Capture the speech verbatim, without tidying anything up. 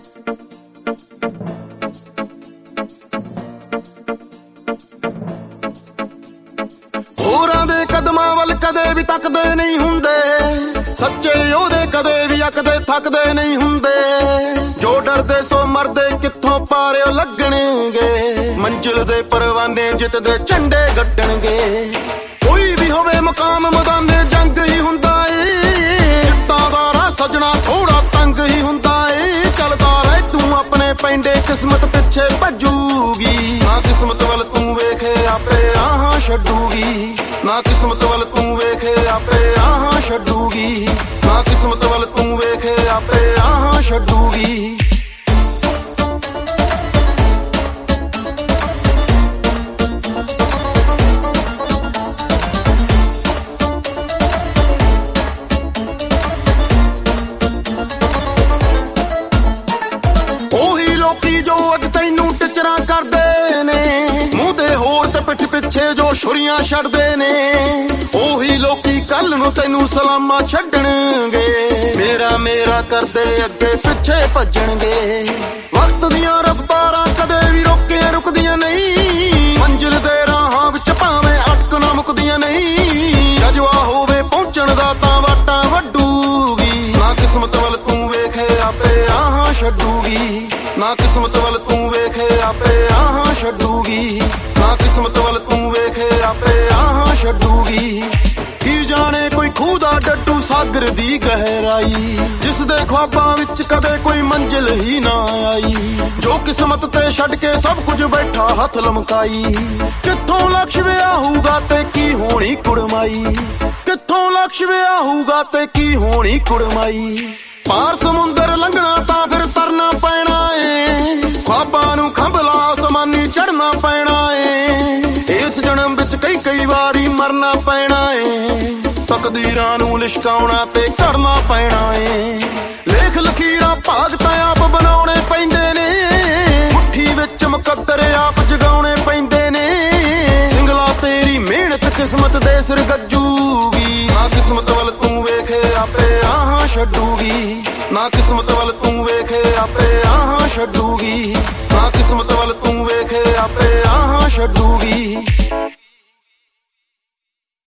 ਹੋਰਾਂ ਦੇ ਕਦਮਾਂ ਵੱਲ ਕਦੇ ਵੀ ਤੱਕਦੇ ਨਹੀਂ ਹੁੰਦੇ, ਸੱਚੇ ਉਹਦੇ ਕਦੇ ਵੀ ਅੱਕਦੇ ਥੱਕਦੇ ਨਹੀਂ ਹੁੰਦੇ। ਜੋ ਡਰਦੇ ਸੋ ਮਰਦੇ ਕਿੱਥੋਂ ਪਾਰਿਓ ਲੱਗਣਗੇ, ਮੰਜ਼ਿਲ ਦੇ ਪਰਵਾਨੇ ਜਿੱਤਦੇ ਝੰਡੇ ਗੱਡਣਗੇ। ਕੋਈ ਵੀ ਹੋਵੇ ਮੁਕਾਮ ਮੈਦਾਨੇ ਜੰਗ ਹੀ ਹੁੰਦਾ ਏ, ਜਿੱਤਾਂ ਦਾ ਰਾਹ ਸਜਣਾ ਥੋੜਾ ਤੰਗ ਹੀ ਹੁੰਦਾ ਏ। ਚੱਲਦਾ ਰਹਿ ਤੂੰ ਆਪਣੇ ਪੈਂਡੇ ਕਿਸਮਤ ਪਿੱਛੇ ਭੱਜੂਗੀ, ਨਾ ਕਿਸਮਤ ਵੱਲ ਤੂੰ ਵੇਖੇ ਆਪੇ ਆਹਾਂ ਛੱਡੂਗੀ, ਨਾ ਕਿਸਮਤ ਵੱਲ ਤੂੰ ਵੇਖੇ ਆਪੇ ਆਹਾਂ ਛੱਡੂਗੀ, ਨਾ ਕਿਸਮਤ ਵੱਲ ਤੂੰ ਵੇਖੇ ਆਪੇ ਆਹਾਂ ਛੱਡੂਗੀ। ਜੋ ਅੱਜ ਤੈਨੂੰ ਟਿਚਰਾਂ ਕਰਦੇ ਨੇ, ਮੂੰਹ ਤੇ ਹੋਰ ਤੇ ਪਿੱਠ ਪਿੱਛੇ ਜੋ ਛੁਰੀਆਂ ਛੱਡਦੇ ਨੇ, ਉਹੀ ਲੋਕੀ ਕੱਲ ਨੂੰ ਤੈਨੂੰ ਸਲਾਮਾਂ ਛੱਡਣਗੇ। ਮੇਰਾ ਮੇਰਾ ਕਰਦੇ ਅੱਗੇ ਪਿੱਛੇ ਭੱਜਣਗੇ। ਵਕਤ ਦੀਆਂ ਰਫ਼ਤਾਰਾਂ ਕਦੇ ਵੀ ਰੋਕੀਆਂ ਰੁਕਦੀਆਂ ਨਹੀਂ, ਮੰਜ਼ਿਲ ਦੇ ਰਾਹਾਂ ਵਿੱਚ ਭਾਵੇਂ ਅਟਕਣਾ ਮੁੱਕਦੀਆਂ ਨਹੀਂ। ਜਜ਼ਬਾ ਹੋਵੇ ਪਹੁੰਚਣ ਦਾ ਤਾਂ ਵਾਟਾਂ ਵੱਡੂਗੀ, ਨਾ ਕਿਸਮਤ ਵੱਲ ਤੂੰ ਵੇਖੇ ਆਪੇ ਆਹਾਂ ਛੱਡੂਗੀ, ਨਾ ਕਿਸਮਤ ਵੱਲ ਤੂੰ ਵੇਖੇ ਆਪੇ ਆਹਾਂ ਛੱਡੂਗੀ, ਨਾ ਕਿਸਮਤ ਵੱਲ ਤੂੰ ਵੇਖੇ ਆਪੇ ਆਹਾਂ ਛੱਡੂਗੀ। ਕੀ ਜਾਣੇ ਕੋਈ ਖੂਹ ਦਾ ਡੱਡੂ ਸਾਗਰ ਦੀ ਗਹਿਰਾਈ, ਜਿਸ ਦੇ ਖ਼ਵਾਬਾਂ ਵਿੱਚ ਕਦੇ ਕੋਈ ਮੰਜ਼ਿਲ ਹੀ ਨਾ ਆਈ। ਜੋ ਕਿਸਮਤ ਤੇ ਛੱਡ ਕੇ ਸਭ ਕੁਝ ਬੈਠਾ ਹੱਥ ਲਮਕਾਈ, ਕਿੱਥੋਂ ਲਕਸ਼ ਵਿਆਹੂਗਾ ਤੇ ਕੀ ਹੋਣੀ ਕੁੜਮਾਈ, ਕਿੱਥੋਂ ਲਕਸ਼ ਵਿਆਹੂਗਾ ਤੇ ਕੀ ਹੋਣੀ ਕੁੜਮਾਈ। ਪਾਰ ਸਮੁੰਦਰ ਲੰਘਣਾ ਤਾਂ ਫਿਰ ਤਰਨਾ ਪੈਣਾ ਏ, ਖ਼ਵਾਬਾਂ ਨੂੰ ਖੰਭਲਾ ਅਸਮਾਨੀ ਚੜ੍ਹਨਾ ਪੈਣਾ ਏ। ਇਸ ਜਨਮ ਵਿੱਚ ਕਈ ਕਈ ਵਾਰੀ ਮਰਨਾ ਪੈਣਾ ਏ, ਤਕਦੀਰਾਂ ਨੂੰ ਲਿਸ਼ਕਾਉਣਾ ਤੇ ਘੜਨਾ ਪੈਣਾ ਏ। ਲੇਖ ਲਕੀਰਾਂ ਭਾਗ ਤਾਂ ਆਪ ਬਣਾਉਣੇ ਪੈਂਦੇ ਨੇ, ਮੁੱਠੀ ਵਿੱਚ ਮੁਕੱਦਰ ਆਪ ਜਗਾਉਣੇ ਪੈਂਦੇ ਨੇ। ਸਿੰਗਲਾ ਤੇਰੀ ਮਿਹਨਤ ਕਿਸਮਤ ਦੇ ਸਿਰ ਗੱਜੂਗੀ, ਨਾ ਕਿਸਮਤ ਵੱਲ ਤੂੰ ਵੇਖੇ ਆਪੇ ਆਹਾਂ ਛੱਡੂਗੀ, ਨਾ ਕਿਸਮਤ ਵੱਲ ਤੂੰ ਵੇਖੇ ਆਪੇ ਆਹਾਂ ਛੱਡੂਗੀ, ਨਾ ਕਿਸਮਤ ਵੱਲ ਤੂੰ ਵੇਖੇ ਆਪੇ ਆਹਾਂ ਛੱਡੂਗੀ।